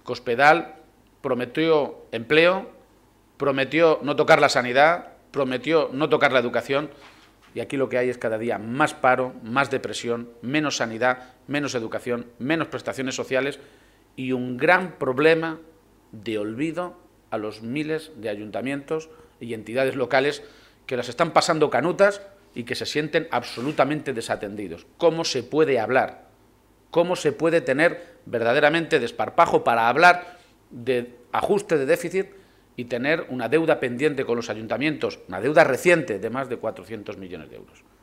Cospedal prometió empleo, prometió no tocar la sanidad, prometió no tocar la educación, y aquí lo que hay es cada día más paro, más depresión, menos sanidad, menos educación, menos prestaciones sociales y un gran problema de olvido a los miles de ayuntamientos y entidades locales que las están pasando canutas y que se sienten absolutamente desatendidos. ¿Cómo se puede hablar? ¿Cómo se puede tener verdaderamente desparpajo para hablar de ajuste de déficit y tener una deuda pendiente con los ayuntamientos, una deuda reciente de más de 400 millones de euros?